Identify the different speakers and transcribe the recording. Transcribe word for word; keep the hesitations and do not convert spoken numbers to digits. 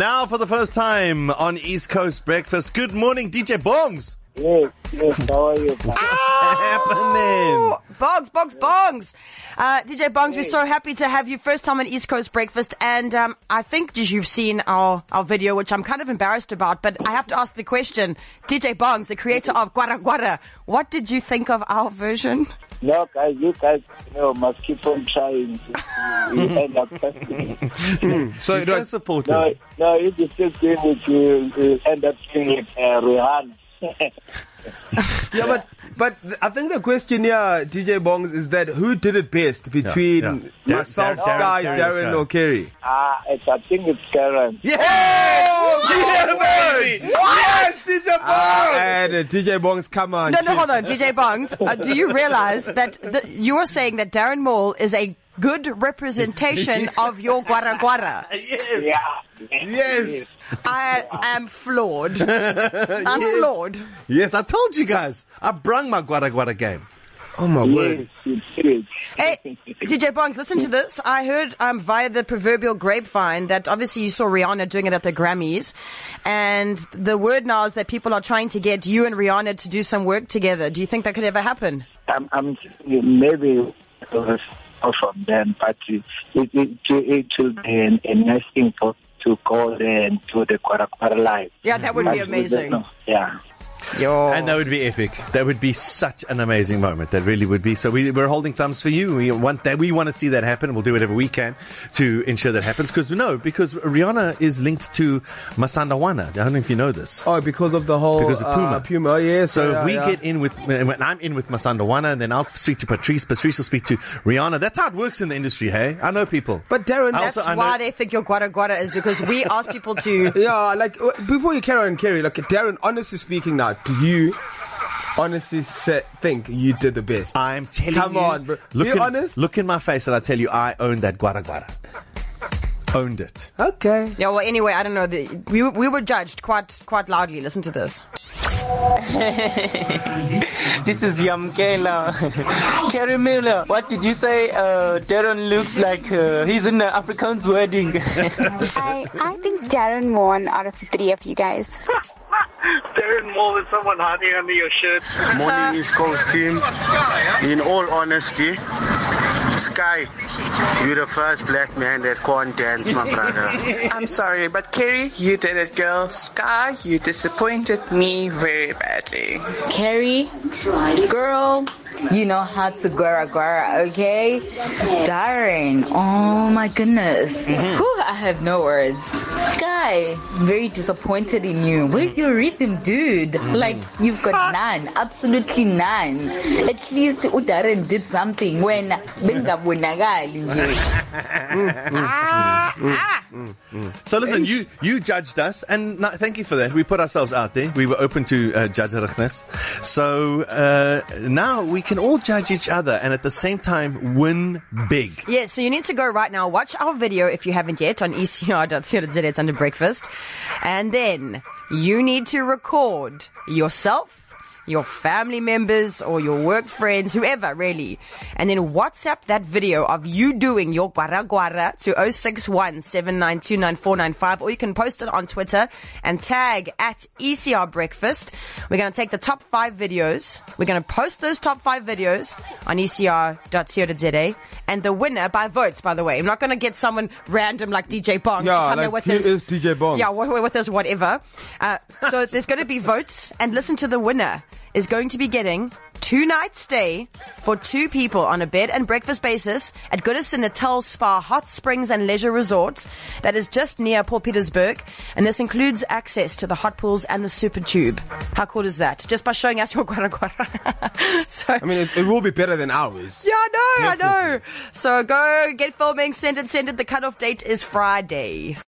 Speaker 1: Now, for the first time on East Coast Breakfast, good morning, D J Bongs.
Speaker 2: Yes, yes, how are you?
Speaker 1: What's happening?
Speaker 3: Bongs, Bongs, Bongs. Uh, D J Bongs, we're so happy to have you first time on East Coast Breakfast. And um, I think you've seen our, our video, which I'm kind of embarrassed about. But I have to ask the question, D J Bongs, the creator of Gwara Gwara, what did you think of our version?
Speaker 2: No, guys, you guys you know, must keep on trying to you end up testing.
Speaker 1: So you're so supportive.
Speaker 2: No, no, if you still doing it, you, you end up doing it, uh, Rihanna.
Speaker 4: Yeah, but but I think the question here, D J Bongs, is that who did it best between
Speaker 1: Yeah, yeah.
Speaker 4: myself,
Speaker 1: Darren-
Speaker 4: Sky,
Speaker 1: Darren-
Speaker 4: Darren,
Speaker 1: Darren
Speaker 4: or Kerry?
Speaker 2: Ah, it's, I think it's Karen.
Speaker 1: Yes!
Speaker 4: Oh,
Speaker 1: yes, baby! Yes, D J Bongs!
Speaker 4: Ah, and uh, D J Bongs, come on.
Speaker 3: No, no, hold on, D J Bongs. Uh, do you realize that the, you are saying that Darren Maul is a good representation of your Gwara Gwara?
Speaker 1: Yes!
Speaker 2: Yeah.
Speaker 1: Yes!
Speaker 3: I am floored. I'm
Speaker 1: Yes.
Speaker 3: floored.
Speaker 1: Yes, I told you guys. I brung my Gwara Gwara game.
Speaker 4: Oh, my word.
Speaker 2: Yes, you did.
Speaker 3: Hey, D J Bongs, listen to this. I heard um, via the proverbial grapevine that obviously you saw Rihanna doing it at the Grammys. And the word now is that people are trying to get you and Rihanna to do some work together. Do you think that could ever happen?
Speaker 2: I'm, I'm maybe from them, but it, it, it, it will be a, a nice thing for to go there and do the Gwara Gwara live.
Speaker 3: Yeah, that would be amazing.
Speaker 2: Yeah.
Speaker 3: Yo.
Speaker 1: And that would be epic. That would be such an amazing moment. That really would be. So we, we're holding thumbs for you. We want that. We want to see that happen. We'll do whatever we can to ensure that happens. Because no, because Rihanna is linked to Masandawana. I don't know if you know this.
Speaker 4: Oh, because of the whole
Speaker 1: Because of Puma.
Speaker 4: Uh, Puma, oh, yeah.
Speaker 1: So
Speaker 4: yeah,
Speaker 1: if we
Speaker 4: yeah.
Speaker 1: get in with, when I'm in with Masandawana, and then I'll speak to Patrice. Patrice will speak to Rihanna. That's how it works in the industry. Hey, I know people.
Speaker 4: But Darren,
Speaker 1: I
Speaker 3: That's
Speaker 1: also- I know-
Speaker 3: why they think you're Gwara Gwara is because we ask people to...
Speaker 4: yeah, like, uh, before you carry on, Kerry, like, Darren, honestly speaking now, do you honestly say, think you did the best?
Speaker 1: I'm telling
Speaker 4: Come
Speaker 1: you.
Speaker 4: on, bro.
Speaker 1: Look
Speaker 4: Be
Speaker 1: in,
Speaker 4: honest.
Speaker 1: Look in my face, and I tell you, I owned that Gwara Gwara. Owned it.
Speaker 4: Okay.
Speaker 3: Yeah, well, anyway, I don't know. The, we we were judged quite quite loudly. Listen to this.
Speaker 5: This is Yamkela. Kerry Miller, what did you say? Uh, Darren looks like uh, he's in an Afrikaans wedding.
Speaker 6: I I think Darren won out of the three of you guys.
Speaker 7: Darren Moore is someone hiding under your shirt.
Speaker 8: Morning East Coast team. In all honesty, Sky, you're the first black man that can't dance, my brother.
Speaker 5: I'm sorry, but Kerry, you did it, girl. Sky, you disappointed me very badly.
Speaker 9: Carrie, girl, you know how to Gwara Gwara, okay? Darren, oh my goodness.
Speaker 1: Mm-hmm.
Speaker 9: Whew, I have no words. Sky, very disappointed in you. Where's your rhythm, dude?
Speaker 1: Mm-hmm.
Speaker 9: Like, you've got none, absolutely none. At least Darren did something when bengabonagali nje.
Speaker 1: So listen, you you judged us, and no, thank you for that. We put ourselves out there. We were open to uh, judgerighness. So uh, now we can all judge each other, and at the same time win big.
Speaker 3: Yeah, so you need to go right now. Watch our video if you haven't yet on e c r dot co dot z a. It's under breakfast. And then you need to record yourself, your family members or your work friends, whoever really. And then WhatsApp that video of you doing your Gwara Gwara to oh six one, seven nine two, nine four nine five, or you can post it on Twitter and tag at E C R Breakfast. We're going to take the top five videos. We're going to post those top five videos on e c r dot co dot z a. And the winner by votes, by the way. I'm not going to get someone random like D J Bongs
Speaker 4: Yeah,
Speaker 3: to come
Speaker 4: like
Speaker 3: in with
Speaker 4: he
Speaker 3: his...
Speaker 4: is D J Bongs.
Speaker 3: Yeah, with, with his whatever. Uh, so there's going to be votes, and listen to the winner is going to be getting two nights stay for two people on a bed and breakfast basis at Goodison Natal Spa Hot Springs and Leisure Resort that is just near Port Petersburg, and this includes access to the hot pools and the super tube. How cool is that? Just by showing us your Gwara Gwara. So
Speaker 4: I mean, it, it will be better than ours.
Speaker 3: yeah, I know, I
Speaker 4: Definitely.
Speaker 3: know. So go get filming, send it, send it. The cutoff date is Friday.